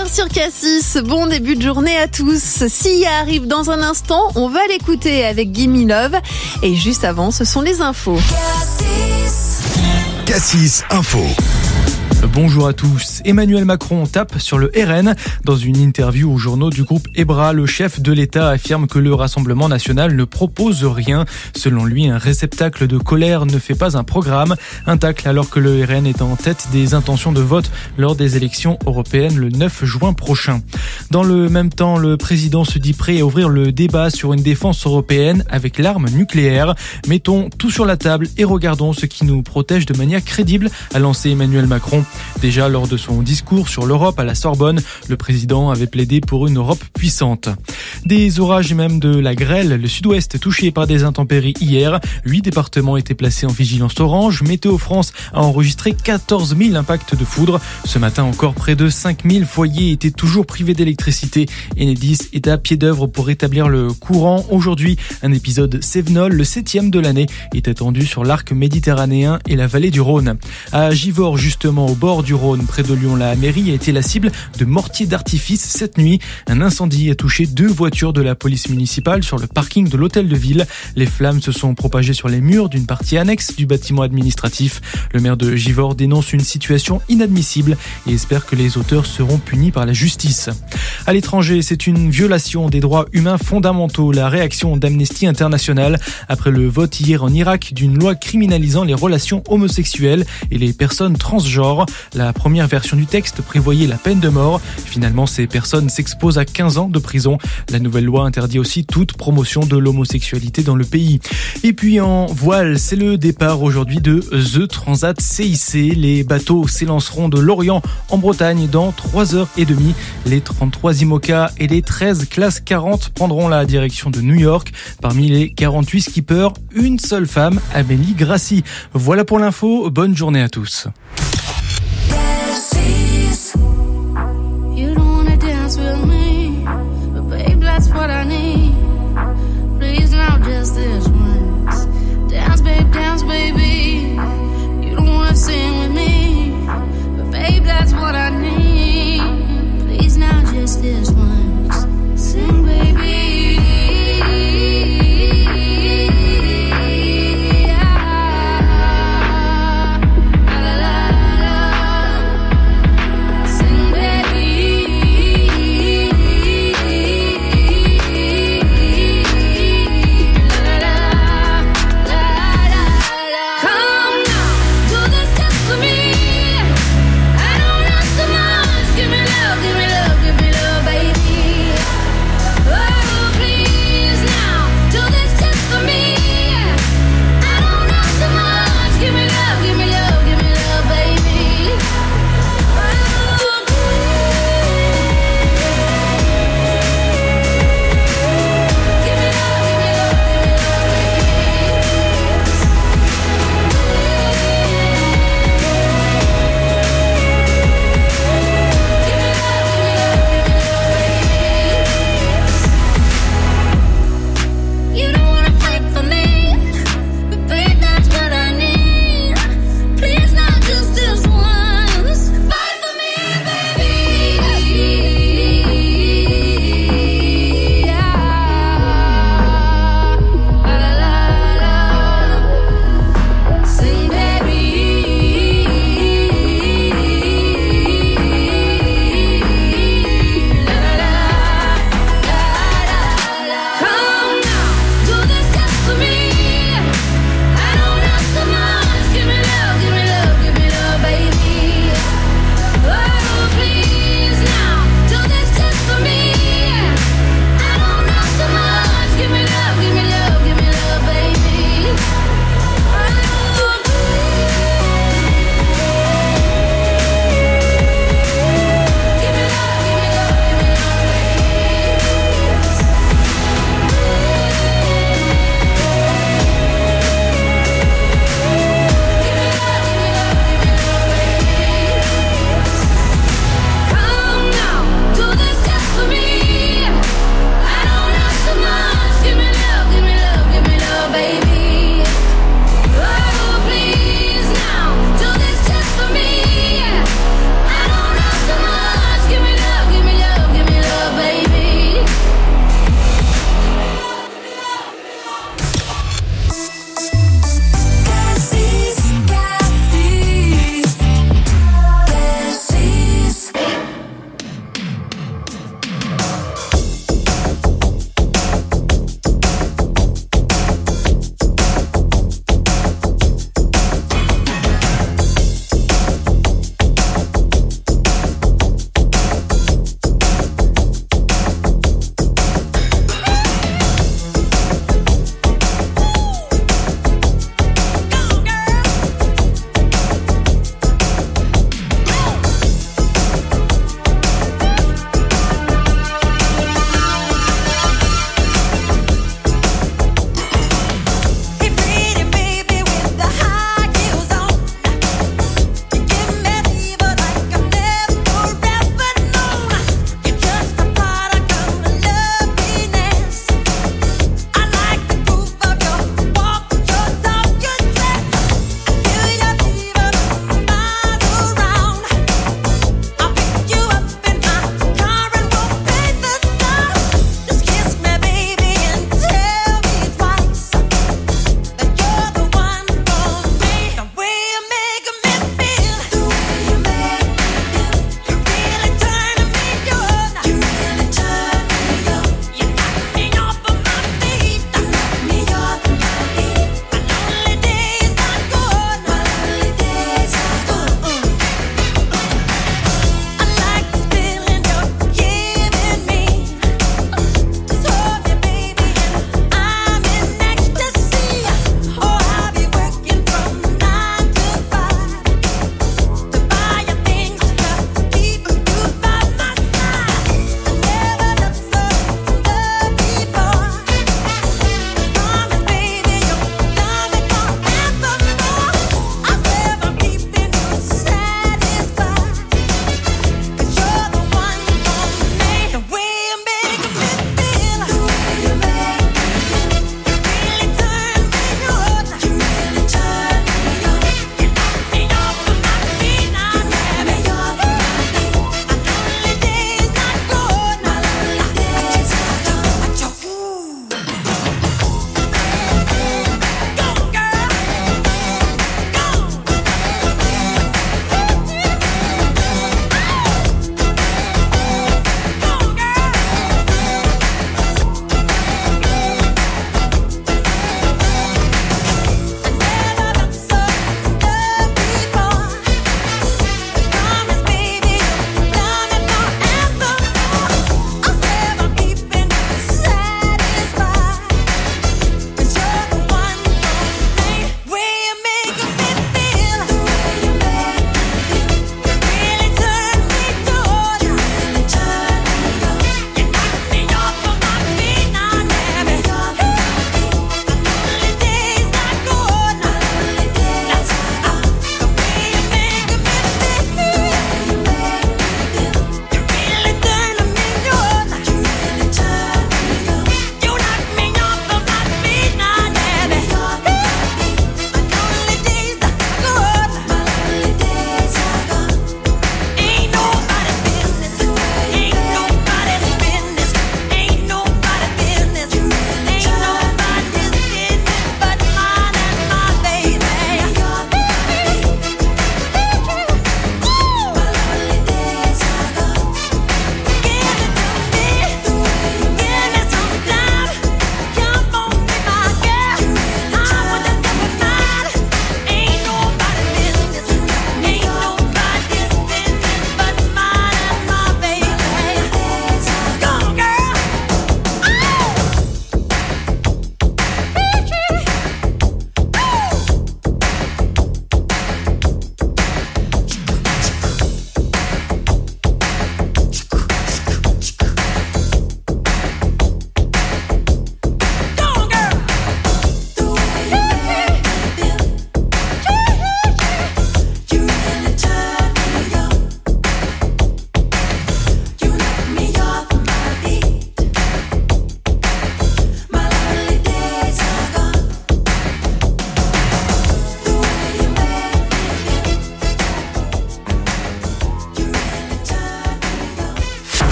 8h sur Cassis. Bon début de journée à tous. Sia arrive dans un instant. On va l'écouter avec Gimme Love. Et juste avant, ce sont les infos. Cassis Info. Bonjour à tous. Emmanuel Macron tape sur le RN. Dans une interview aux journaux du groupe EBRA, le chef de l'État affirme que le Rassemblement national ne propose rien. Selon lui, un réceptacle de colère ne fait pas un programme. Un tacle alors que le RN est en tête des intentions de vote lors des élections européennes le 9 juin prochain. Dans le même temps, le président se dit prêt à ouvrir le débat sur une défense européenne avec l'arme nucléaire. Mettons tout sur la table et regardons ce qui nous protège de manière crédible, a lancé Emmanuel Macron. Déjà lors de son discours sur l'Europe à la Sorbonne, le président avait plaidé pour une Europe puissante. Des orages et même de la grêle, le sud-ouest touché par des intempéries hier. 8 départements étaient placés en vigilance orange. Météo France a enregistré 14 000 impacts de foudre. Ce matin encore, près de 5 000 foyers étaient toujours privés d'électricité. Enedis est à pied d'œuvre pour rétablir le courant. Aujourd'hui, un épisode Cévenol, le 7e de l'année, est attendu sur l'arc méditerranéen et la vallée du Rhône. À Givors, justement, au bord du Rhône, près de Lyon, la mairie a été la cible de mortiers d'artifice cette nuit. Un incendie a touché 2 voitures de la police municipale sur le parking de l'hôtel de ville. Les flammes se sont propagées sur les murs d'une partie annexe du bâtiment administratif. Le maire de Givors dénonce une situation inadmissible et espère que les auteurs seront punis par la justice. À l'étranger, c'est une violation des droits humains fondamentaux. La réaction d'Amnesty International après le vote hier en Irak d'une loi criminalisant les relations homosexuelles et les personnes transgenres. La première version du texte prévoyait la peine de mort. Finalement, ces personnes s'exposent à 15 ans de prison. La nouvelle loi interdit aussi toute promotion de l'homosexualité dans le pays. Et puis en voile, c'est le départ aujourd'hui de The Transat CIC. Les bateaux s'élanceront de Lorient en Bretagne dans 3h30. Les 33 IMOCA et les 13 classes 40 prendront la direction de New York. Parmi les 48 skippers, une seule femme, Amélie Grassi. Voilà pour l'info. Bonne journée à tous. With me, but babe, that's what I need. Please now, just this once. Dance, baby. You don't wanna sing with me, but babe, that's what I need. Please now, just this once. Sing, baby. La, la, la.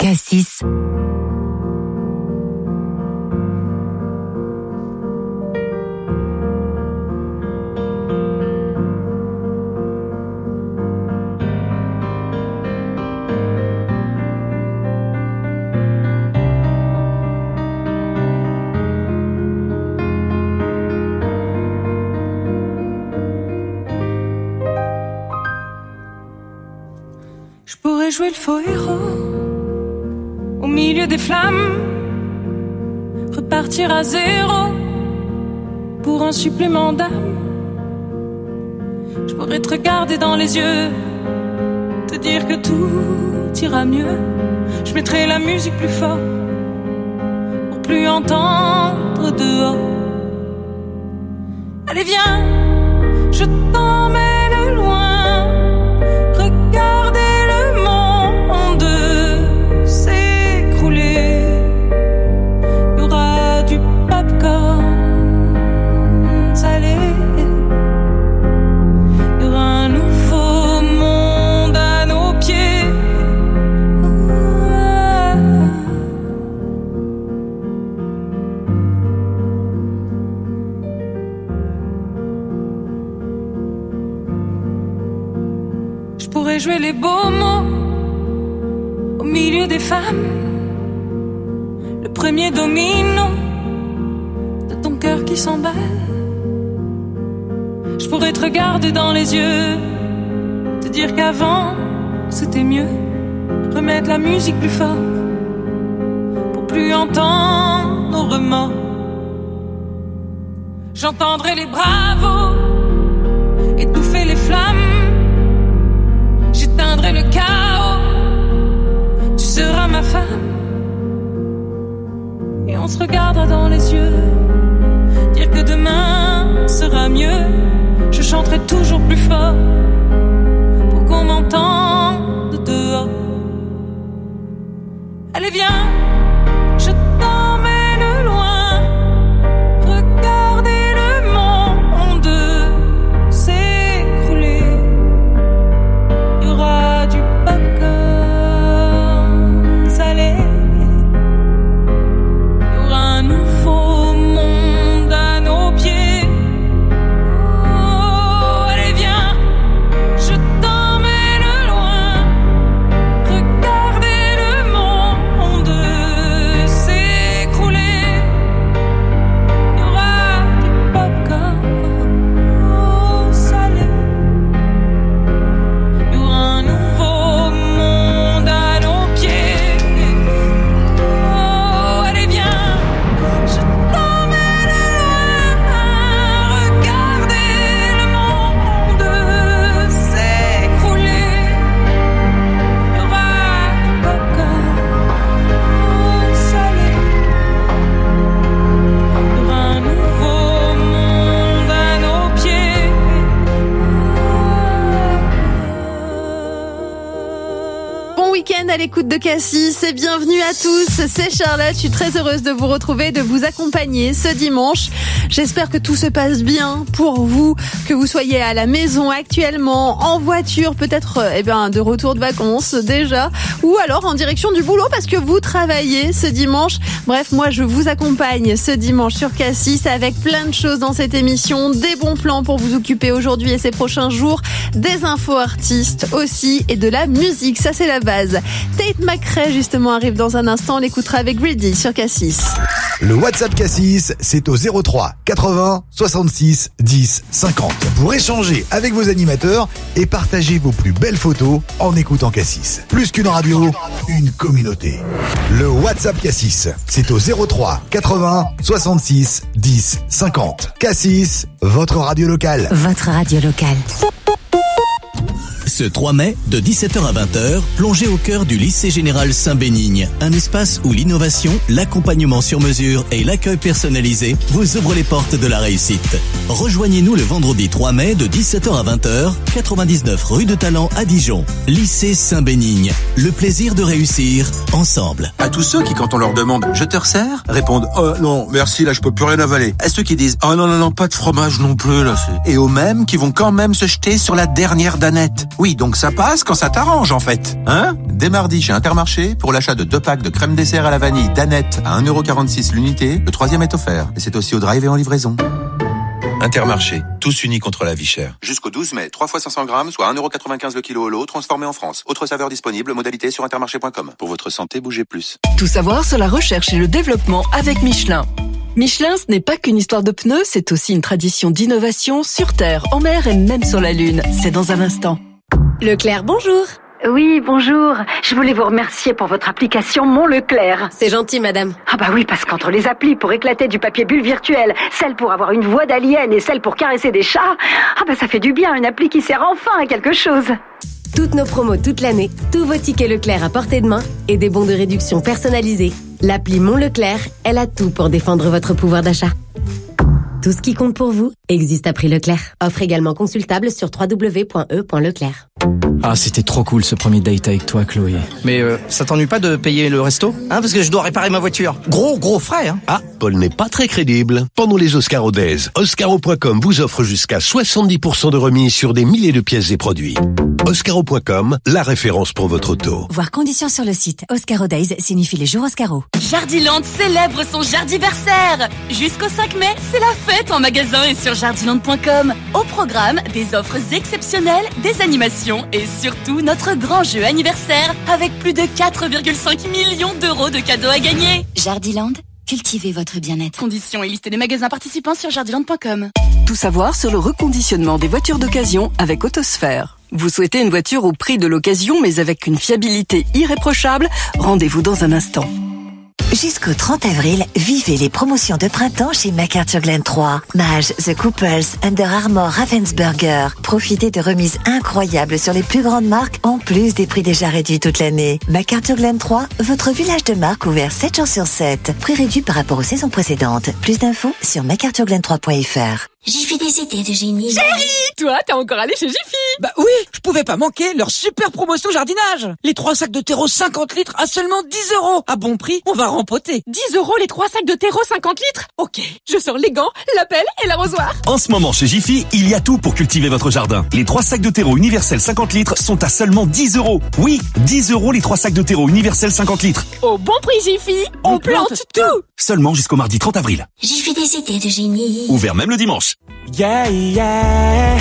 Cassis. Je pourrais jouer le faux héros au milieu des flammes, repartir à zéro pour un supplément d'âme. Je pourrais te regarder dans les yeux, te dire que tout ira mieux. Je mettrai la musique plus fort pour plus entendre dehors. Allez viens, je t'emmène loin. Jouer les beaux mots au milieu des femmes, le premier domino de ton cœur qui s'emballe. Je pourrais te regarder dans les yeux, te dire qu'avant c'était mieux, remettre la musique plus fort pour plus entendre nos remords. J'entendrai les bravos étouffer les flammes. J'éteindrai le chaos, tu seras ma femme. Et on se regardera dans les yeux, dire que demain sera mieux. Je chanterai toujours plus fort pour qu'on m'entende dehors. Allez viens, je t'emmène loin. Regardez le monde s'écrouler. Il y aura du popcorn salé. Il y aura un nouveau monde à nos pieds. Oh, allez viens, je t'emmène loin. Regardez le monde s'écrouler. Il y aura du popcorn salé. Il y aura un nouveau monde à nos pieds. Oh, allez viens, je t'emmène loin. Regardez le monde s'écrouler. Il y aura du popcorn salé. Il y aura un nouveau monde à nos pieds. Bon week-end à l'écoute de Cassis et bienvenue à tous. C'est Charlotte, je suis très heureuse de vous retrouver, de vous accompagner ce dimanche. J'espère que tout se passe bien pour vous, que vous soyez à la maison actuellement, en voiture, peut-être de retour de vacances déjà, ou alors en direction du boulot parce que vous travaillez ce dimanche. Bref, moi je vous accompagne ce dimanche sur Cassis avec plein de choses dans cette émission, des bons plans pour vous occuper aujourd'hui et ces prochains jours, des infos artistes aussi et de la musique, ça c'est la base. Tate McRae justement arrive dans un instant, on l'écoutera avec Greedy sur Cassis. Le WhatsApp Cassis, c'est au 03 80 66 10 50 pour échanger avec vos animateurs et partager vos plus belles photos en écoutant Cassis. Plus qu'une radio, une communauté. Le WhatsApp Cassis, c'est au 03 80 66 10 50. Cassis, votre radio locale. Votre radio locale. Ce 3 mai, de 17h à 20h, plongez au cœur du lycée général Saint-Bénigne, un espace où l'innovation, l'accompagnement sur mesure et l'accueil personnalisé vous ouvrent les portes de la réussite. Rejoignez-nous le vendredi 3 mai de 17h à 20h, 99 rue de Talent à Dijon. Lycée Saint-Bénigne, le plaisir de réussir ensemble. À tous ceux qui, quand on leur demande « Je te resserre ?», répondent « Oh non, merci, là je peux plus rien avaler ». À ceux qui disent « Oh non, pas de fromage non plus là ». Et aux mêmes qui vont quand même se jeter sur la dernière danette. Oui, donc ça passe quand ça t'arrange en fait. Hein ? Dès mardi chez Intermarché, pour l'achat de 2 packs de crème dessert à la vanille Danette à 1,46€ l'unité, le 3e est offert. Et c'est aussi au drive et en livraison. Intermarché, tous unis contre la vie chère. Jusqu'au 12 mai, 3 fois 500 grammes, soit 1,95€ le kilo au lot, transformé en France. Autre saveur disponible, modalité sur intermarché.com. Pour votre santé, bougez plus. Tout savoir sur la recherche et le développement avec Michelin. Michelin, ce n'est pas qu'une histoire de pneus, c'est aussi une tradition d'innovation sur Terre, en mer et même sur la Lune. C'est dans un instant. Leclerc, bonjour. Oui, bonjour. Je voulais vous remercier pour votre application Mon Leclerc. C'est gentil, madame. Ah bah oui, parce qu'entre les applis pour éclater du papier bulle virtuel, celle pour avoir une voix d'alien et celle pour caresser des chats, ah bah ça fait du bien, une appli qui sert enfin à quelque chose. Toutes nos promos toute l'année, tous vos tickets Leclerc à portée de main et des bons de réduction personnalisés. L'appli Mon Leclerc, elle a tout pour défendre votre pouvoir d'achat. Tout ce qui compte pour vous existe à prix Leclerc. Offre également consultable sur www.e.leclerc. Ah, c'était trop cool ce premier date avec toi, Chloé. Mais ça t'ennuie pas de payer le resto ? Parce que je dois réparer ma voiture. Gros frais, hein. Ah, Paul n'est pas très crédible. Pendant les Oscaro Days, Oscaro.com vous offre jusqu'à 70% de remise sur des milliers de pièces et produits. Oscaro.com, la référence pour votre auto. Voir conditions sur le site. Oscaro Days signifie les jours Oscaro. Jardiland célèbre son jardiversaire. Jusqu'au 5 mai, c'est la fête en magasin et sur jardiland.com. Au programme, des offres exceptionnelles, des animations et surtout notre grand jeu anniversaire avec plus de 4,5 millions d'euros de cadeaux à gagner. Jardiland, cultivez votre bien-être. Conditions et liste des magasins participants sur jardiland.com. Tout savoir sur le reconditionnement des voitures d'occasion avec Autosphère. Vous souhaitez une voiture au prix de l'occasion mais avec une fiabilité irréprochable ? Rendez-vous dans un instant. Jusqu'au 30 avril, vivez les promotions de printemps chez MacArthur Glen 3. Mage, The Couples, Under Armour, Ravensburger. Profitez de remises incroyables sur les plus grandes marques, en plus des prix déjà réduits toute l'année. MacArthur Glen 3, votre village de marque ouvert 7 jours sur 7. Prix réduit par rapport aux saisons précédentes. Plus d'infos sur macarthurglen3.fr. Jiffy des idées de génie. Chérie, toi, t'es encore allé chez Jiffy? Bah oui, je pouvais pas manquer leur super promotion jardinage. Les 3 sacs de terreau 50 litres à seulement 10€. À bon prix, on va rempoter. 10€ les 3 sacs de terreau 50 litres? Ok, je sors les gants, la pelle et l'arrosoir. En ce moment, chez Jiffy, il y a tout pour cultiver votre jardin. Les 3 sacs de terreau universel 50 litres sont à seulement 10€. Oui, 10€ les 3 sacs de terreau universel 50 litres. Au bon prix Jiffy, on plante tout. Seulement jusqu'au mardi 30 avril. Jiffy des idées de génie. Ouvert même le dimanche. Yeah, yeah.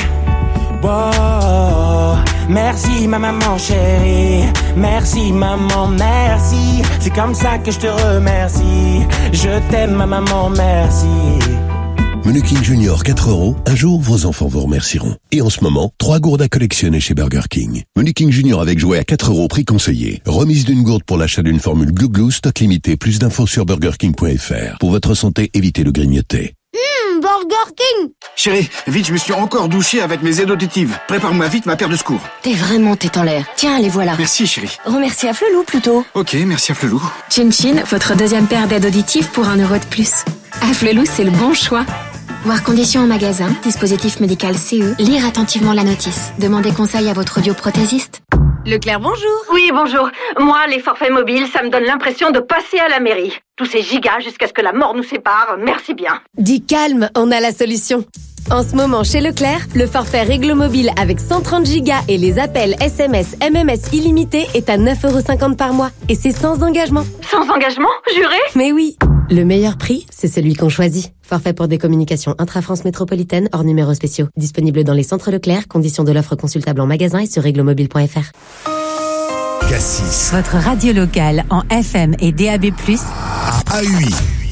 Wow. Merci ma maman chérie. Merci maman, merci. C'est comme ça que je te remercie. Je t'aime ma maman, merci. Menu King Junior 4€. Un jour, vos enfants vous remercieront. Et en ce moment, 3 gourdes à collectionner chez Burger King. Menu King Junior avec jouet à 4€, prix conseillé. Remise d'une gourde pour l'achat d'une formule Glouglou, stock limité. Plus d'infos sur burgerking.fr. Pour votre santé, évitez le grignoter. Burger King. Chérie, vite, je me suis encore douché avec mes aides auditives. Prépare-moi vite ma paire de secours. T'es vraiment tête en l'air. Tiens, les voilà. Merci, chérie. Remercie à Flelou plutôt. Ok, merci à Flelou. Chin Chin, votre deuxième paire d'aides auditives pour 1€ de plus. À Flelou, c'est le bon choix. Voir conditions en magasin, dispositif médical CE, lire attentivement la notice. Demandez conseil à votre audioprothésiste. Leclerc, bonjour. Oui, bonjour. Moi, les forfaits mobiles, ça me donne l'impression de passer à la mairie. Tous ces gigas jusqu'à ce que la mort nous sépare, merci bien. Dis calme, on a la solution. En ce moment, chez Leclerc, le forfait Réglo Mobile avec 130 gigas et les appels SMS, MMS illimités est à 9,50€ par mois. Et c'est sans engagement. Sans engagement, juré? Mais oui. Le meilleur prix, c'est celui qu'on choisit. Forfait pour des communications intra-France métropolitaine hors numéros spéciaux. Disponible dans les centres Leclerc. Conditions de l'offre consultable en magasin et sur réglomobile.fr. Cassis. Votre radio locale en FM et DAB+. À AUI.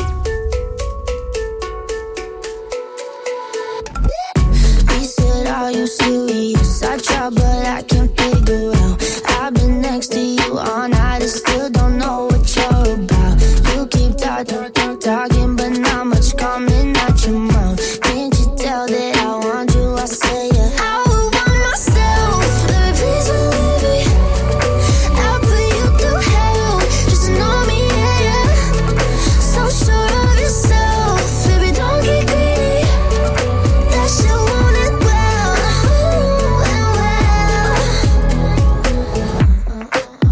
You serious? I try, but I can't figure out. I've been next to you all night and still don't know what you're about. You keep talking, but not much coming out your mouth. Can't you tell that I want you? I say yeah. I would want myself. Baby, please believe me. I'll put you through hell. Just to know me, yeah, yeah. So sure of yourself, baby, don't get greedy. That shit want it well.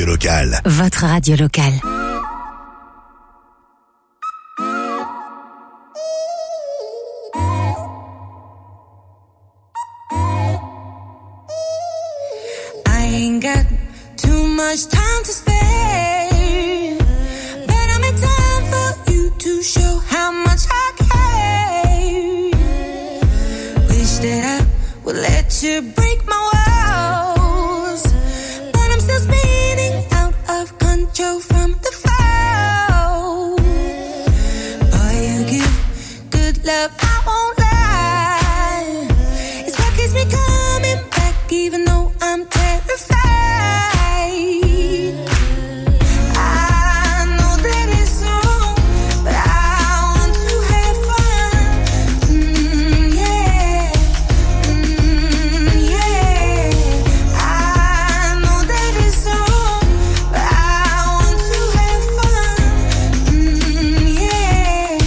locale. Votre radio locale. I ain't got too much time to spare, but I'm in time for you to show how much I care. Wish that I would let you break my walls, but I'm still spinning out of control from the fall. Boy, you give good love, I won't lie. It's what keeps me coming back, even though I'm terrified. I know that it's wrong, but I want to have fun. Yeah, yeah. I know that it's wrong, but I want to have fun. Yeah,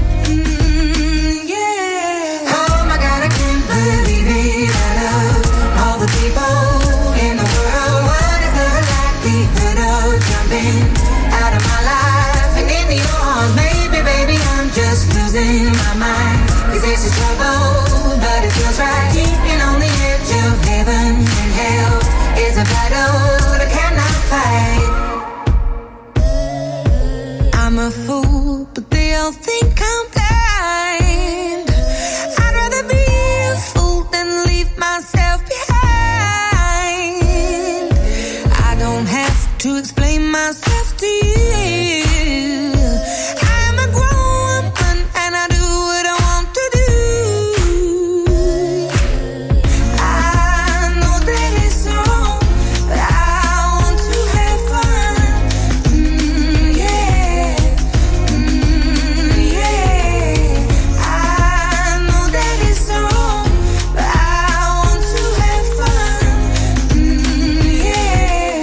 yeah. Oh my God, I can't believe it. Out of all the people in the world, what is the likelihood of jumping out of my life and into your arms? Maybe, baby, I'm just losing my mind. 'Cause this is trouble, but it feels right. Keeping on the edge of heaven and hell is a battle that cannot fight. I'm a fool, but they all think I'm blind. I'd rather be a fool than leave myself behind. I don't have to explain myself to you. I'm a grown woman and I do what I want to do. I know that it's wrong, but I want to have fun. Yeah, yeah. I know that it's wrong, but I want to have fun. Yeah,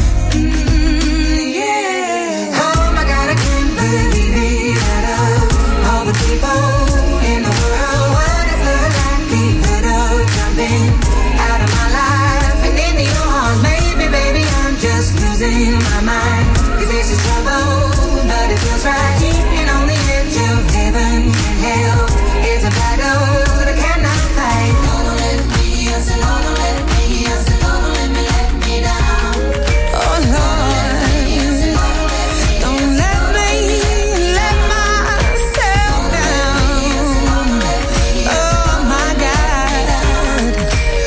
yeah. Oh my God, I can't believe it. Out of all the people in the world, what is the likelihood of jumping out of my life and into your arms? Maybe, baby, I'm just losing my mind. 'Cause this is trouble, but it feels right. Keeping on the edge of heaven and hell is a battle that cannot fight. Don't let me, I said, don't let me, I said, don't let me down. Oh Lord, don't let me let myself down. Oh my God.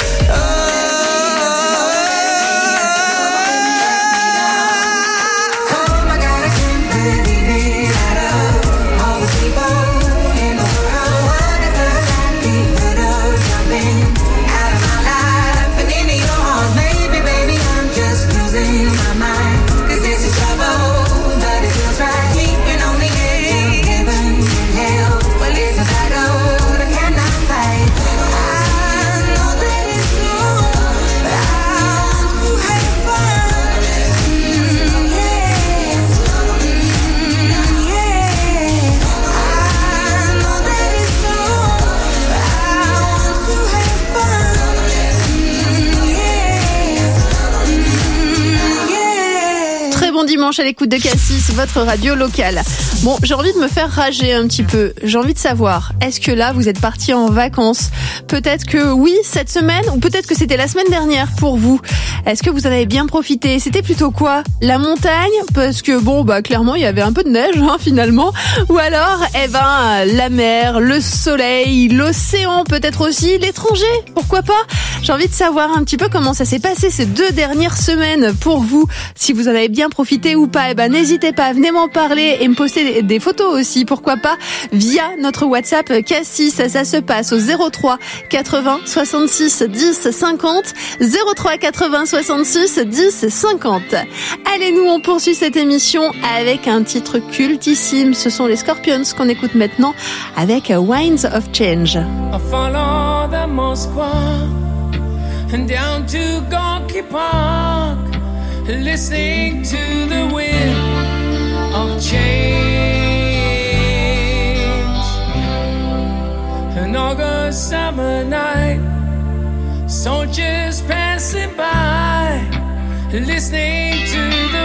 Oh my God, I can't believe it. Out of all the people in the world, what is the likelihood of jumping out of my life and into your arms? Maybe, baby, I'm just losing my mind. 'Cause this is trouble, but it feels right. Keeping on the edge of heaven and hell. Well, it's a battle that cannot fight. I know that it's wrong, but I want to have fun. Yeah, yeah. I know that it's wrong, but I want to have fun. Yeah. Très bon dimanche à l'écoute de Cassis, votre radio locale. Bon, j'ai envie de me faire rager un petit peu. J'ai envie de savoir, est-ce que là, vous êtes partis en vacances? Peut-être que oui, cette semaine, ou peut-être que c'était la semaine dernière pour vous. Est-ce que vous en avez bien profité? C'était plutôt quoi? La montagne? Parce que bon, bah clairement, il y avait un peu de neige, finalement. Ou alors, la mer, le soleil, l'océan, peut-être aussi, l'étranger. Pourquoi pas? J'ai envie de savoir un petit peu comment ça s'est passé ces 2 dernières semaines pour vous. Si vous en avez bien profité ou pas, n'hésitez pas, venez m'en parler et me poster des photos aussi, pourquoi pas, via notre WhatsApp Cassis. Ça se passe au 03 80 66 10 50, 03 80 66 10 50. Allez, nous on poursuit cette émission avec un titre cultissime. Ce sont les Scorpions qu'on écoute maintenant avec Winds of Change. I follow the Moskva and down to Gorky Park, listening to the wind of change. An August summer night, soldiers passing by, listening to the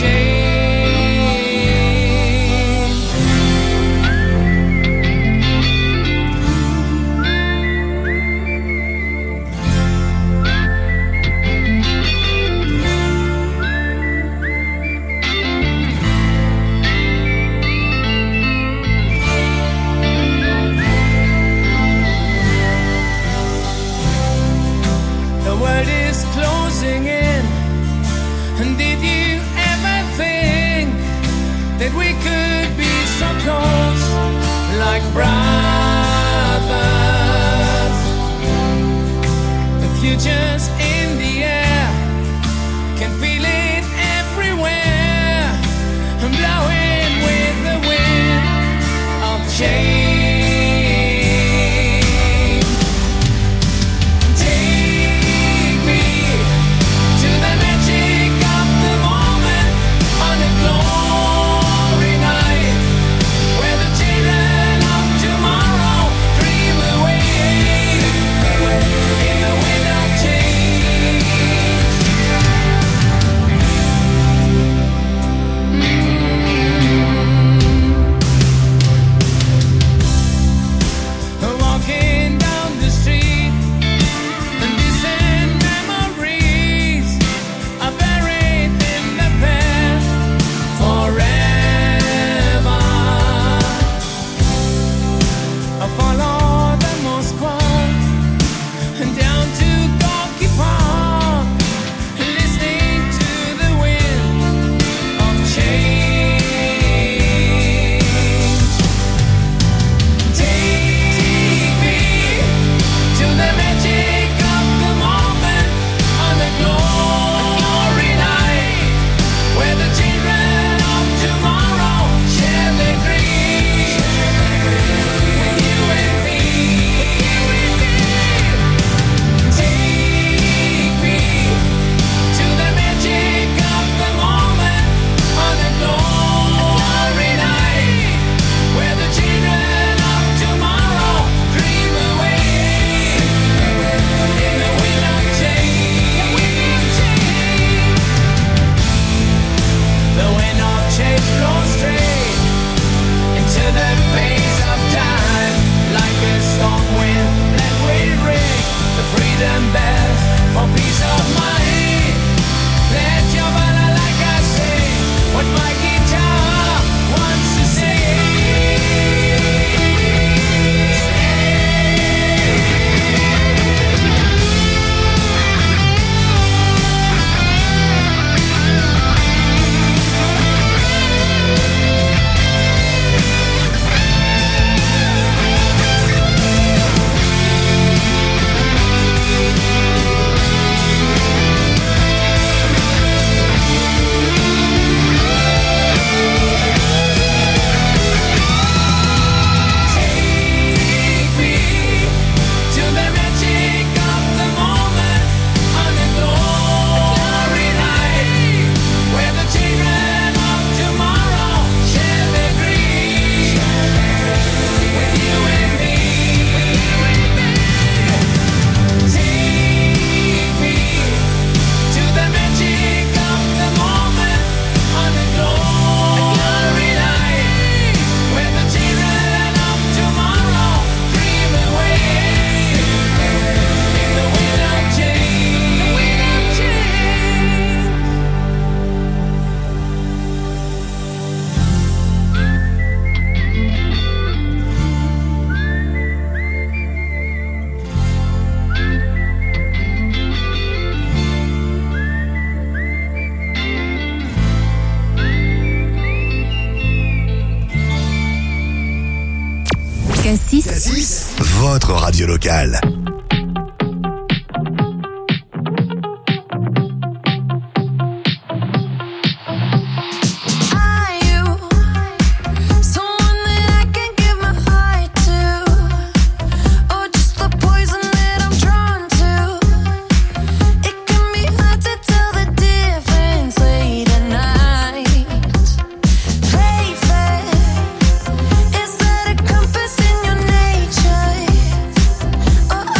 Cassis, votre radio locale. Oh,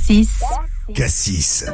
Cassis. Cassis.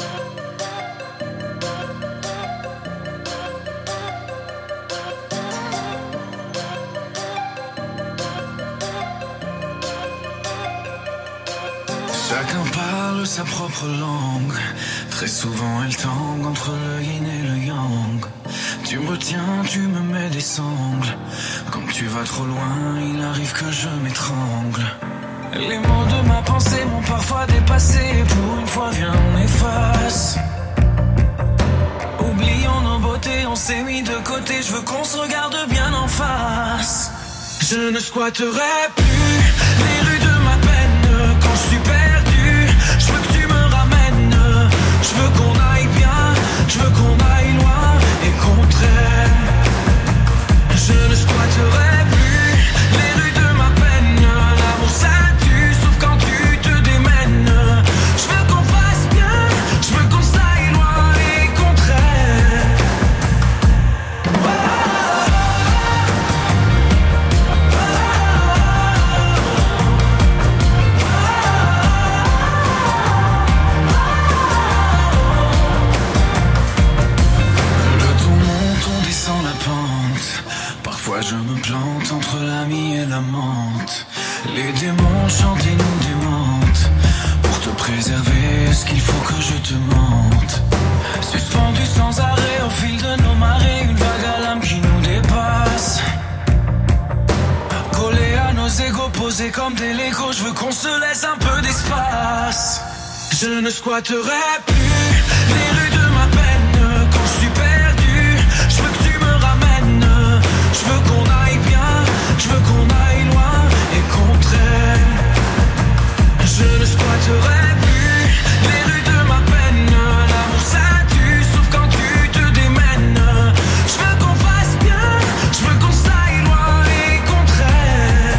Chacun parle sa propre langue. Très souvent elle tangue entre le yin et le yang. Tu me retiens, tu me mets des sangles. Quand tu vas trop loin, il arrive que je m'étrangle. Les mots de ma pensée m'ont parfois dépassé. Pour une fois, viens, on efface. Oublions nos beautés, on s'est mis de côté. Je veux qu'on se regarde bien en face. Je ne squatterai plus les rues de ma peine. Quand je suis perdu, je veux que tu me ramènes. Je veux qu'on aille bien, je veux qu'on aille loin et qu'on traîne. Je ne squatterai plus les rues de ma peine. L'amour ça tue, sauf quand tu te démènes. Je veux qu'on fasse bien, je veux qu'on s'aille loin et qu'on traîne. Parfois je me plante entre l'ami et l'amante. Les démons chantent et nous démentent. Pour te préserver, est-ce qu'il faut que je te mente? Suspendu sans arrêt au fil de nos marées, une vague à l'âme qui nous dépasse. Collé à nos égos, posés comme des Legos, je veux qu'on se laisse un peu d'espace. Je ne squatterai plus les rues de ma peine. Quand je suis perdu, je veux que tu me ramènes. Je veux qu'on aille bien, je veux qu'on aille loin et qu'on traîne. Je ne squatterai plus les rues de ma peine. L'amour ça tue, sauf quand tu te démènes. Je veux qu'on fasse bien, je veux qu'on s'aille loin et qu'on traîne.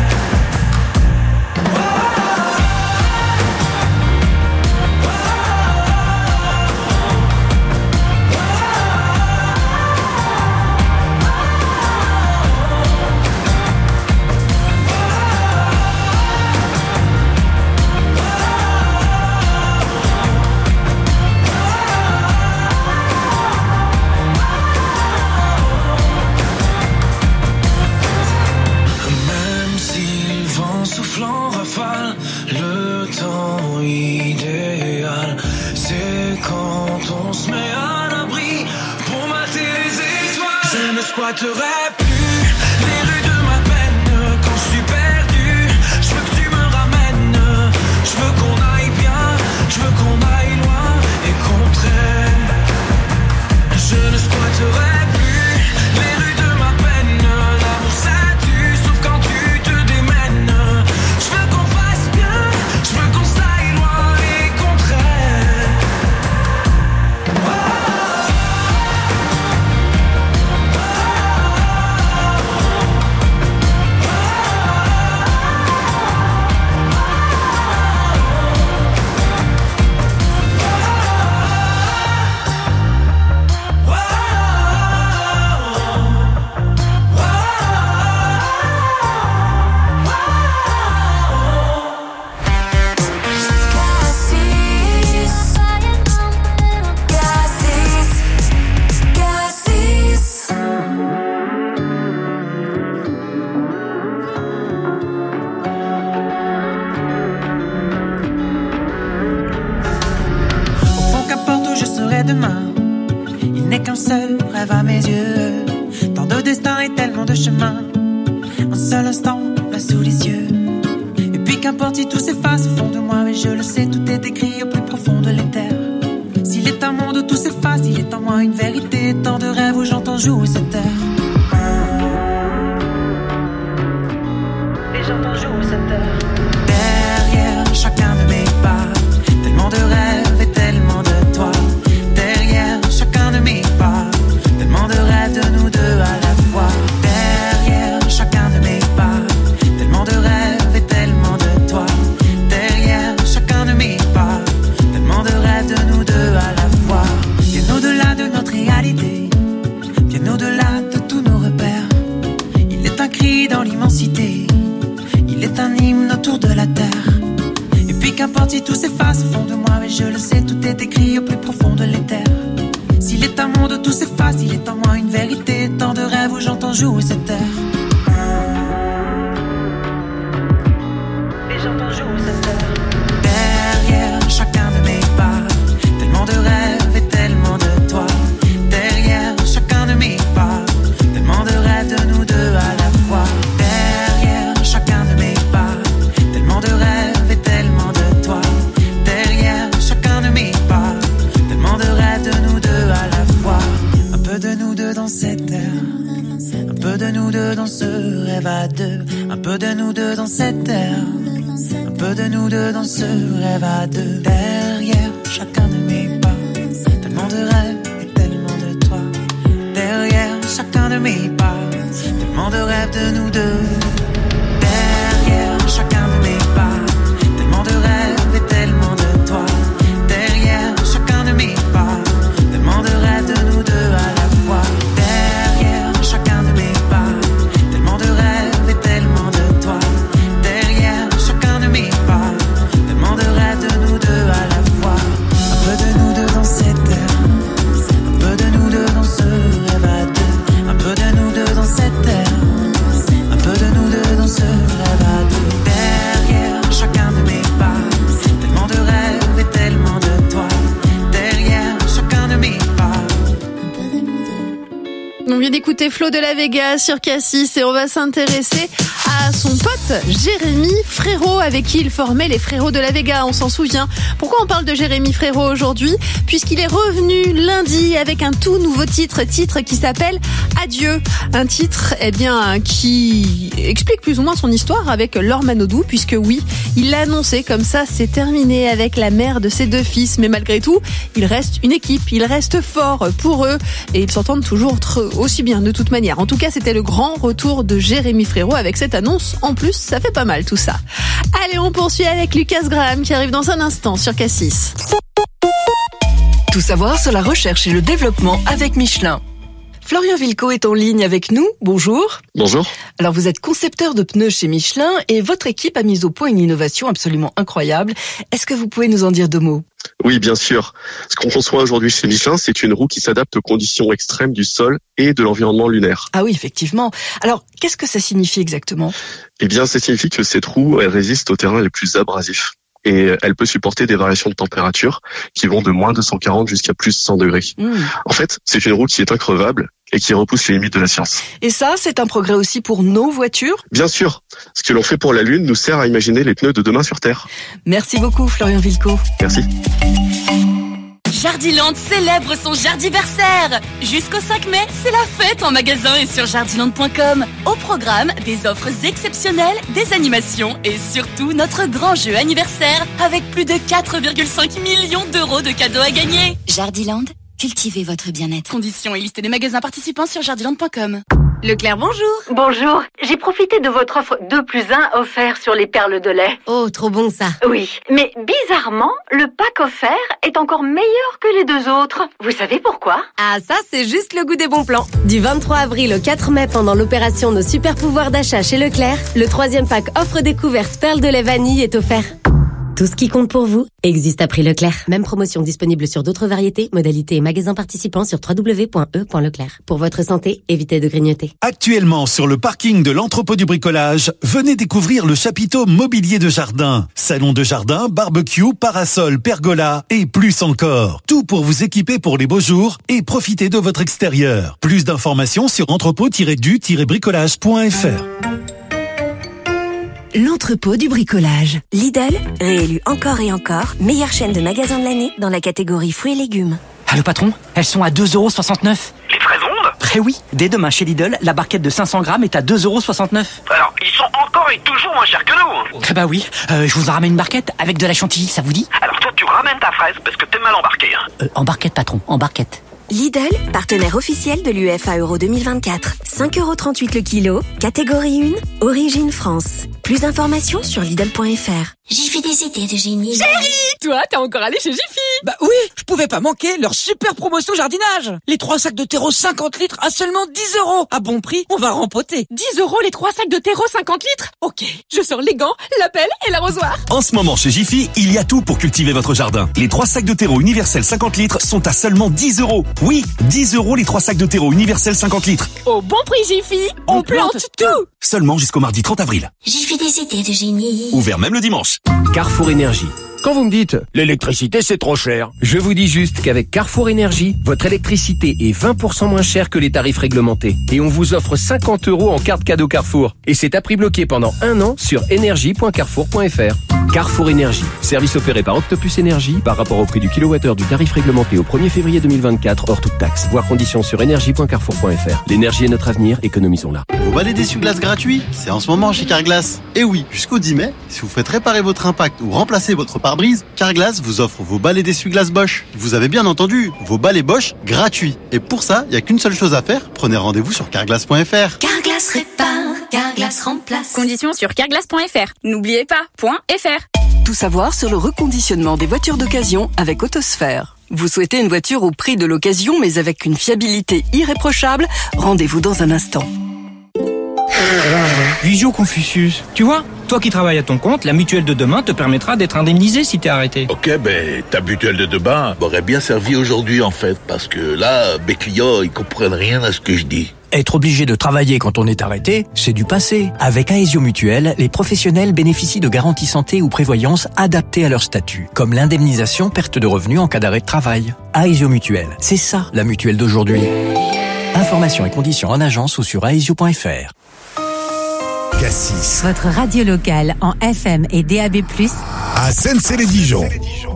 Soufflant rafale, le temps idéal, c'est quand on se met à l'abri pour mater les étoiles. Je ne squatterai plus les rues de ma peine. Quand je suis perdu, je veux que tu me ramènes. Je veux qu'on aille bien, je veux qu'on aille loin et qu'on traîne. Je ne squatterai plus les rues de ma peine. L'amour ça tue, sauf quand tu te démènes. Je veux qu'on fasse bien, je veux qu'on s'aille loin et qu'on traîne. Demain, il n'est qu'un seul rêve à mes yeux. Tant de destins et tellement de chemins. Un seul instant, là sous les yeux. Et puis qu'importe si tout s'efface au fond de moi, mais je le sais, tout est écrit au plus profond de l'éther. S'il est un monde où tout s'efface, il est en moi une vérité. Tant de rêves où j'entends jouer cette heure. Et j'entends jouer cette heure. Derrière chacun de mes pas, tellement de rêves et tellement de toi. Chacun de mes pas, tellement de rêves de nous deux à la fois. Derrière chacun de mes pas, tellement de rêves et tellement de toi. Derrière chacun de mes pas, tellement de rêves de nous deux à la fois. Bien au-delà de notre réalité, bien au-delà de tous nos repères. Il est un cri dans l'immensité, il est un hymne autour de la terre. Et puis qu'importe sorti, tout s'efface au fond de moi. Mais je le sais, tout est écrit au plus profond de l'éther. S'il est un monde où tout s'efface, il est en moi une vérité. Tant de rêves où j'entends jouer cette terre. Et j'entends jouer cette terre. Derrière chacun de mes pas, tellement de rêves et tellement de toi. Derrière chacun de mes pas, tellement de rêves de nous deux à la fois. Derrière chacun de mes pas, tellement de rêves et tellement de toi. Derrière chacun de mes pas, tellement de rêves de nous deux à la fois. Un peu de nous deux dans cette terre, un peu de nous deux dans ce rêve à deux. Un peu de nous deux dans cette terre, un peu de nous deux dans ce rêve à deux. Derrière chacun de mes pas, tellement de rêves et tellement de toi. Derrière chacun de mes pas, tellement de rêves de nous deux. Derrière chacun de mes pas, tellement de rêves et tellement de toi. Derrière chacun de mes pas, tellement de rêves de nous deux à la fois. Derrière chacun de mes pas, tellement de rêves et tellement de toi. Derrière chacun de mes pas, tellement de rêves de nous deux à la fois. Un peu de nous deux dans cette terre, un peu de nous deux dans ce rêve à deux. Un peu de nous deux dans cette terre, un peu de nous deux dans ce rêve à deux. Derrière chacun de mes pas, tellement de rêves et tellement de toi. Derrière chacun de mes pas. On vient d'écouter Flo de la Vega sur Cassis et on va s'intéresser à son pote Jérémy Frérot avec qui il formait les Frérots de la Vega, on s'en souvient. Pourquoi on parle de Jérémy Frérot aujourd'hui ? Puisqu'il est revenu lundi avec un tout nouveau titre qui s'appelle Adieu. Un titre qui explique plus ou moins son histoire avec Laure Manodou, puisque oui, il l'a annoncé comme ça, c'est terminé avec la mère de ses deux fils. Mais malgré tout, il reste une équipe, il reste fort pour eux et ils s'entendent toujours aussi bien de toute manière. En tout cas, c'était le grand retour de Jérémy Frérot avec cette annonce. En plus, ça fait pas mal tout ça. Allez, on poursuit avec Lucas Graham qui arrive dans un instant sur Cassis. Tout savoir sur la recherche et le développement avec Michelin. Florian Vilco est en ligne avec nous. Bonjour. Bonjour. Alors vous êtes concepteur de pneus chez Michelin et votre équipe a mis au point une innovation absolument incroyable. Est-ce que vous pouvez nous en dire deux mots ? Oui, bien sûr. Ce qu'on conçoit aujourd'hui chez Michelin, c'est une roue qui s'adapte aux conditions extrêmes du sol et de l'environnement lunaire. Ah oui, effectivement. Alors, qu'est-ce que ça signifie exactement ? Eh bien, ça signifie que cette roue, elle résiste aux terrains les plus abrasifs. Et elle peut supporter des variations de température qui vont de moins 240 jusqu'à plus 100 degrés. En fait, c'est une roue qui est increvable et qui repousse les limites de la science. Et ça, c'est un progrès aussi pour nos voitures ? Bien sûr. Ce que l'on fait pour la Lune nous sert à imaginer les pneus de demain sur Terre. Merci beaucoup, Florian Vilco. Merci. Jardiland célèbre son jardiversaire. Jusqu'au 5 mai, c'est la fête en magasin et sur jardiland.com. Au programme, des offres exceptionnelles, des animations et surtout notre grand jeu anniversaire avec plus de 4,5 millions d'euros de cadeaux à gagner. Jardiland, cultivez votre bien-être. Conditions et liste des magasins participants sur jardiland.com. Leclerc, bonjour. Bonjour. J'ai profité de votre offre 2+1 offert sur les perles de lait. Oh, trop bon ça. Oui, mais bizarrement, le pack offert est encore meilleur que les deux autres. Vous savez pourquoi ? Ah, ça, c'est juste le goût des bons plans. Du 23 avril au 4 mai, pendant l'opération Nos super pouvoirs d'achat chez Leclerc, le 3e pack offre découverte perles de lait vanille est offert. Tout ce qui compte pour vous existe à prix Leclerc. Même promotion disponible sur d'autres variétés, modalités et magasins participants sur www.e.leclerc. Pour votre santé, évitez de grignoter. Actuellement, sur le parking de l'entrepôt du bricolage, venez découvrir le chapiteau mobilier de jardin. Salon de jardin, barbecue, parasol, pergola et plus encore. Tout pour vous équiper pour les beaux jours et profiter de votre extérieur. Plus d'informations sur entrepôt-du-bricolage.fr. L'entrepôt du bricolage. Lidl, réélu encore et encore, meilleure chaîne de magasins de l'année dans la catégorie fruits et légumes. Allô patron, elles sont à 2,69 €. Les fraises rondes ? Eh oui, dès demain chez Lidl, la barquette de 500 grammes est à 2,69 €. Alors, ils sont encore et toujours moins chers que nous. Eh bah oui, je vous en ramène une barquette avec de la chantilly, ça vous dit ? Alors toi, tu ramènes ta fraise parce que t'es mal embarqué. En barquette patron, en barquette. Lidl, partenaire officiel de l'UEFA Euro 2024. 5,38 € le kilo, catégorie 1, origine France. Plus d'informations sur Lidl.fr. J'y fais des idées de génie. Chérie, toi, t'es encore allé chez Jiffy? Bah oui, je pouvais pas manquer leur super promotion jardinage. Les 3 sacs de terreau 50 litres à seulement 10 €. À bon prix, on va rempoter. 10 € les 3 sacs de terreau 50 litres? Ok, je sors les gants, la pelle et l'arrosoir. En ce moment, chez Jiffy, il y a tout pour cultiver votre jardin. Les 3 sacs de terreau universel 50 litres sont à seulement 10 €. Oui, 10 € les 3 sacs de terreau universel 50 litres. Au bon prix Jiffy, on plante tout. Seulement jusqu'au mardi 30 avril. J'y fais des idées de génie. Ouvert même le dimanche. Carrefour Énergie. Quand vous me dites « l'électricité c'est trop cher », je vous dis juste qu'avec Carrefour Énergie, votre électricité est 20% moins chère que les tarifs réglementés. Et on vous offre 50 € en carte cadeau Carrefour. Et c'est à prix bloqué pendant 1 an sur énergie.carrefour.fr. Carrefour Énergie. Service opéré par Octopus Énergie par rapport au prix du kilowattheure du tarif réglementé au 1er février 2024 hors toute taxe. Voir conditions sur énergie.carrefour.fr. L'énergie est notre avenir, économisons-la. Vous balai d'essuie-glace gratuit, c'est en ce moment chez Carglass. Et oui, jusqu'au 10 mai, si vous faites réparer votre impact ou remplacer votre pare-brise, Carglass vous offre vos balais d'essuie-glace Bosch. Vous avez bien entendu, vos balais Bosch gratuits. Et pour ça, il n'y a qu'une seule chose à faire, prenez rendez-vous sur carglass.fr. Carglass répare, Carglass remplace. Conditions sur carglass.fr. N'oubliez pas, .fr. Tout savoir sur le reconditionnement des voitures d'occasion avec Autosphère. Vous souhaitez une voiture au prix de l'occasion mais avec une fiabilité irréprochable? Rendez-vous dans un instant. Visio Confucius, tu vois, toi qui travailles à ton compte, la mutuelle de demain te permettra d'être indemnisé si t'es arrêté. Ok, ben ta mutuelle de demain m'aurait bien servi aujourd'hui en fait, parce que là, mes clients, ils comprennent rien à ce que je dis. Être obligé de travailler quand on est arrêté, c'est du passé. Avec Aesio Mutuelle, les professionnels bénéficient de garanties santé ou prévoyance adaptées à leur statut, comme l'indemnisation perte de revenus en cas d'arrêt de travail. Aesio Mutuelle, c'est ça la mutuelle d'aujourd'hui. Informations et conditions en agence ou sur aesio.fr. Cassis. Votre radio locale en FM et DAB+, à Sensey-les-Dijon.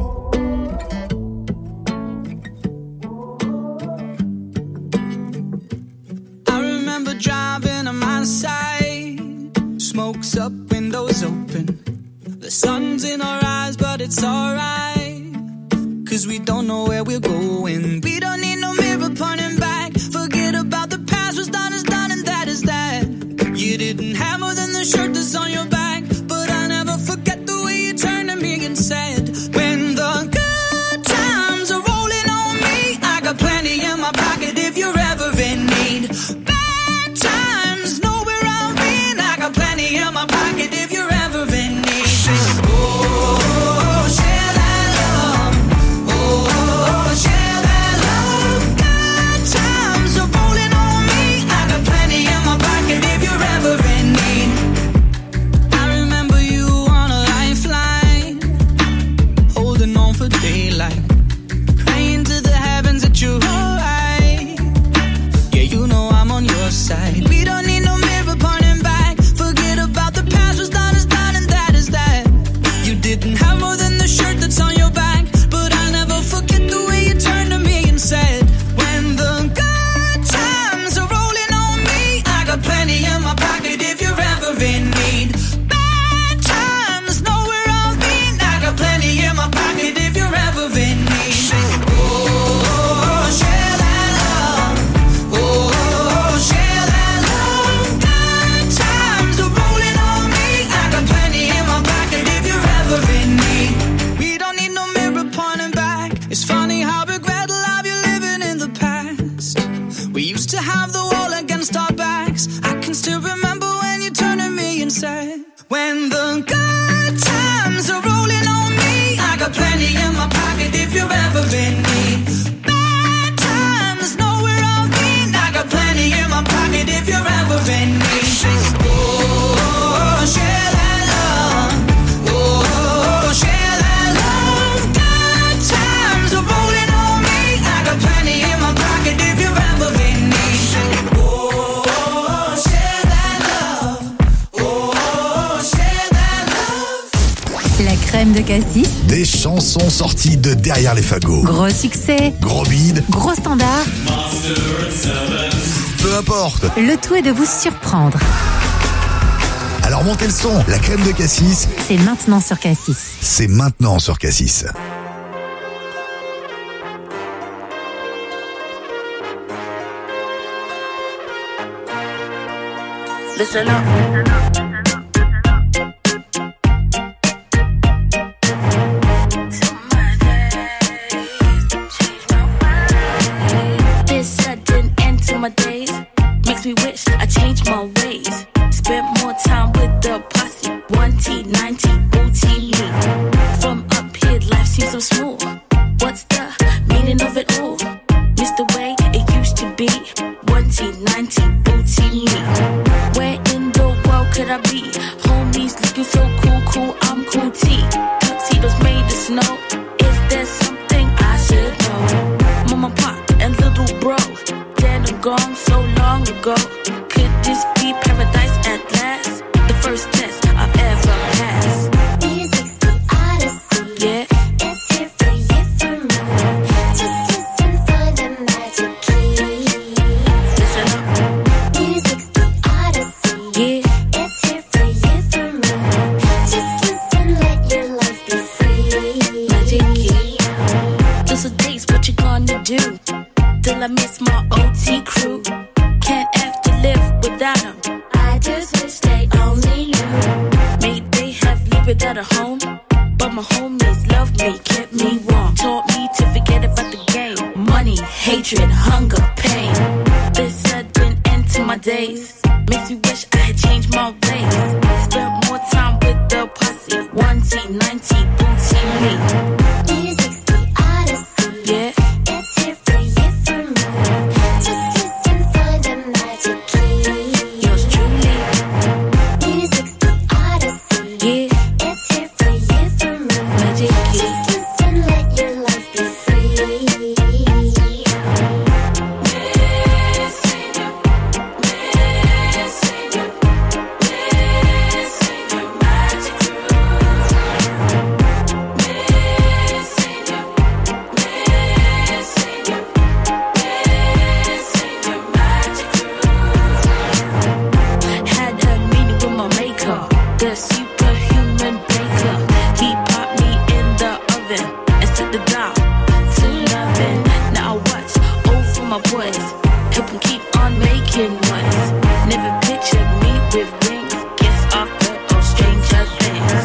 I remember driving on my side, smokes up, windows open. The sun's in our eyes, but it's alright, 'cause we don't know where we're going. We don't need no mirror pointing back. Forget about the past, what's done is done and that is that. You didn't have more than the shirt that's on your back, but I never forget the way you turned to me and said, when the good times are rolling on me, I got plenty in my pocket if you're ever in need. Bad times, know where I've been, I got plenty in my pocket if you're ever in need. Oh, share that love. Oh, share that love. Good times are rolling on me, I got plenty in my pocket if you're ever in need. I remember you on a lifeline, holding on for daylight, praying to the heavens that you're alright. Yeah, you know I'm on your side. We don't need no mirror pointing back. Forget about the past, what's done is done and that is that. You didn't have more than the shirt that's on your back, but I'll never forget the way you turned to me and said, when the good times are rolling on me, I got plenty in my pocket if you're ever in need. Bad times, know where I've been, I got plenty in my pocket if you're ever in need. Oh, share that love. Oh, share that love. Good times are rolling on me, I got plenty in my pocket if you're ever in need. We don't need no mirror pointing back. It's funny how regret the life you're living in the past. We used to have the wall against our backs. I can still remember when you turned to me and said, when the good times are rolling on me, I got plenty in my pocket if you're ever in need. Bad times, know where I've been, I got plenty in my pocket if you're ever in need. Oh, share that love. Oh, share that love. Good times are rolling on me, I got plenty in my pocket if you're ever in need. Oh, share that love. Oh, share that love. la crème de Cassis, Des chansons sorties de derrière les fagots. gros succès, Gros bide, gros standard, peu importe. le tout est de vous surprendre. Alors montez le son, la crème de Cassis, C'est maintenant sur Cassis. c'est maintenant sur Cassis. Listen up. me wish I changed my ways. Spent more time with the posse. 1T, 90, booty me. From up here, life seems so smooth. What's the meaning of it all? Miss the way it used to be. 1T, 90, booty me. Where in the world could I be? Homies looking so cool, I'm cool T. Tuxedos made of snow. Is there something I should know? Mama, pop, and little bro, dead and gone so long ago. Could this be paradise at last? The first test I've ever passed. Music's the odyssey. Yeah. It's here for you, for me. Just listen for the magic key. Listen up. Music's the odyssey. Yeah. It's here for you, for me. Just listen, let your life be free. Magic key. Just a days, what you gonna do? Till I miss my OT crew. Can't have to live without them. I just wish they only knew. May they have lived without a home, but my homies loved me, kept me warm. Taught me to forget about the game. Money, hatred, hunger, pain. This sudden end to my days makes me wish I had changed my ways. Spent more time with the posse. 1T, 90, booty me. Music's the odyssey. Yeah. It's here for you, for me. Just listen for the magic key. Yours truly. Music's the odyssey. Yeah. It's here for you, for me. Magic key. Just listen, let your life be free. Had a meeting with my maker, the superhuman baker. He popped me in the oven and set the dial to loving. Now I watch over my boys, help them keep on making noise. Never pictured me with rings, guess I've heard of stranger things.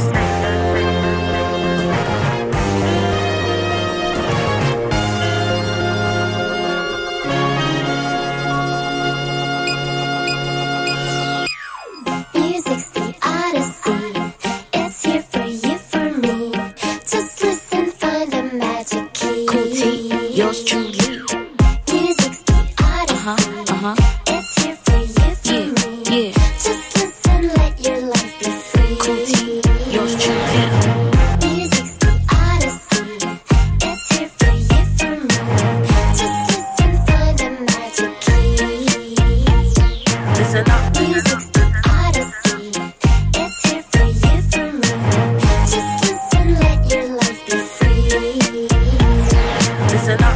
Music's the odyssey. It's here for you, for me. Just listen, find the magic key. Cool T, yours truly. Music's the odyssey. It's here for you, for me. Yeah. Just listen, let your life be free. Cool T, yours truly. Music's the odyssey. It's here for you, for me. Just listen, find the magic key. Listen up. Music's the odyssey. It's here for you, for me. Just listen, let your life be free. Listen up.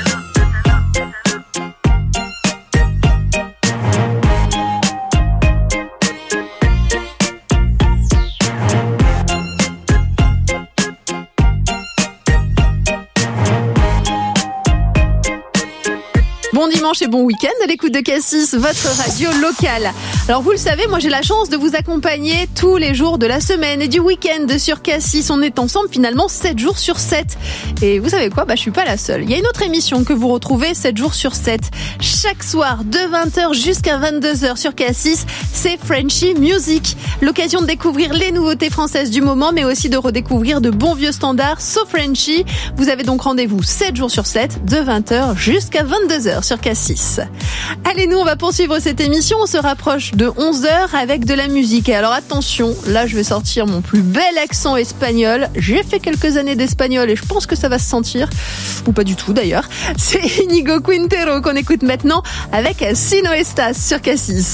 Bon dimanche et bon week-end à l'écoute de Cassis, votre radio locale. Alors vous le savez, moi j'ai la chance de vous accompagner tous les jours de la semaine et du week-end sur Cassis. On est ensemble finalement 7 jours sur 7. Et vous savez quoi, je suis pas la seule. Il y a une autre émission que vous retrouvez 7 jours sur 7. Chaque soir de 20h jusqu'à 22h sur Cassis, c'est Frenchy Music. L'occasion de découvrir les nouveautés françaises du moment, mais aussi de redécouvrir de bons vieux standards, So Frenchy. Vous avez donc rendez-vous 7 jours sur 7, de 20h jusqu'à 22h sur Cassis. Allez, nous on va poursuivre cette émission, on se rapproche de 11h avec de la musique. Et alors attention, là je vais sortir mon plus bel accent espagnol. J'ai fait quelques années d'espagnol et je pense que ça va se sentir, ou pas du tout d'ailleurs. C'est Inigo Quintero qu'on écoute maintenant avec Si no estás sur Cassis.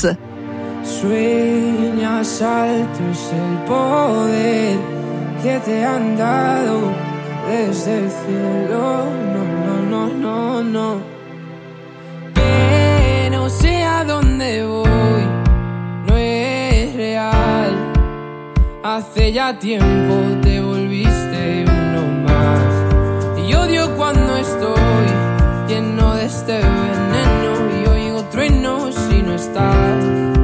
Sueñas alto es el poder que te han dado desde el cielo. No, no, no, no, no. Pero sé a dónde voy, no es real. Hace ya tiempo te volviste uno más. Y odio cuando estoy lleno de este veneno y oigo truenos si no estás.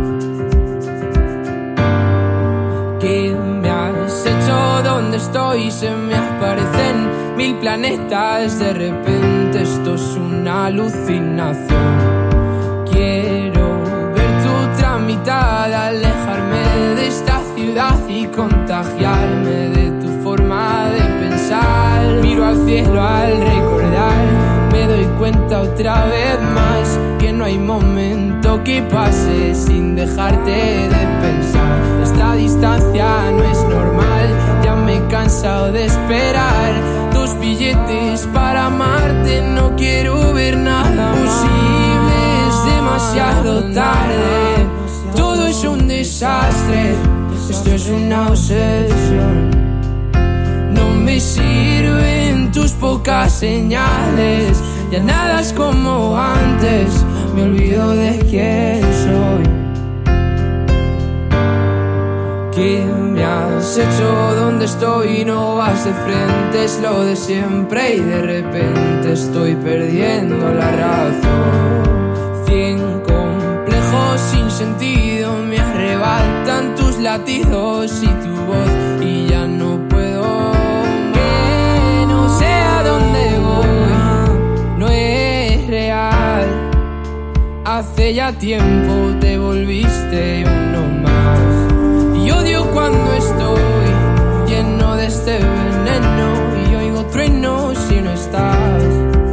¿Qué me has hecho? ¿Dónde estoy? Se me aparecen 1000 planetas. De repente esto es una alucinación. Quiero ver y contagiarme de tu forma de pensar. Miro al cielo al recordar, me doy cuenta otra vez más que no hay momento que pase sin dejarte de pensar. Esta distancia no es normal, ya me he cansado de esperar. 2 billetes para amarte, no quiero ver nada posible, es demasiado tarde. Todo es un desastre, esto es una obsesión. No me sirven tus pocas señales, ya nada es como antes, me olvido de quién soy. ¿Qué me has hecho? ¿Dónde estoy? No vas de frente, es lo de siempre y de repente estoy perdiendo la razón. 100 complejos sin sentido me arrebatan tus latidos y tu voz y ya no puedo. Que no sé a dónde voy, no es real. Hace ya tiempo te volviste uno más. Y odio cuando estoy lleno de este veneno y oigo truenos si no estás.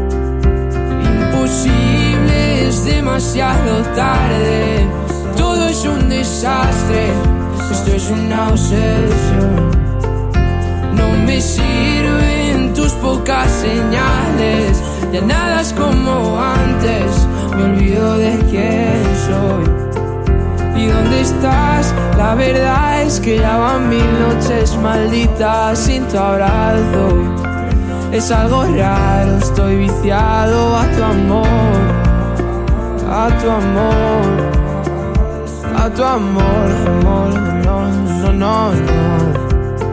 Imposible, es demasiado tarde, todo es un desastre, esto es una obsesión. No me sirven tus pocas señales, ya nada es como antes, me olvido de quién soy. ¿Y dónde estás? La verdad es que ya van 1000 noches malditas sin tu abrazo. Es algo raro, estoy viciado a tu amor, a tu amor, a tu amor, amor, no, no, no, no.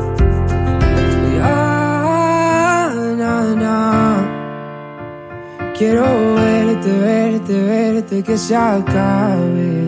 Ya, na, na. Quiero verte, verte, verte, que se acabe.